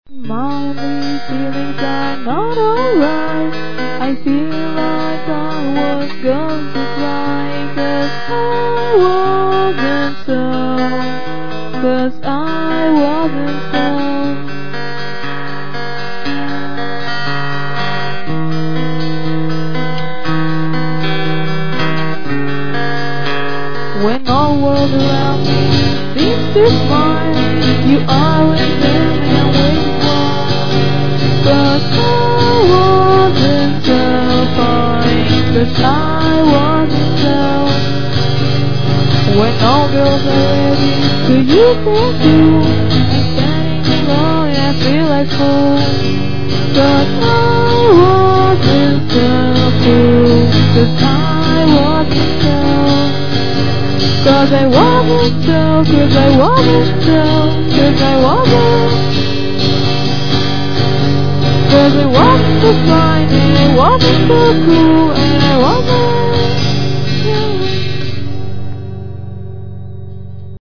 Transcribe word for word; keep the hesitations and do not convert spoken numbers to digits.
My only feelings are not alright. I feel like I was going to cry, 'cause I wasn't so, 'cause I wasn't so. When all the world around me seems to smile, you are with them and waiting for. But I wasn't so fine, 'cause I wasn't so. When all girls are ready to use their tool, I'm standing alone and I feel like fool. But I wasn't so fool, 'cause I wasn't so. 'Cause I wasn't so, 'cause I wasn't so, 'cause I wasn't. 'Cause I wasn't so fine and I wasn't so cool.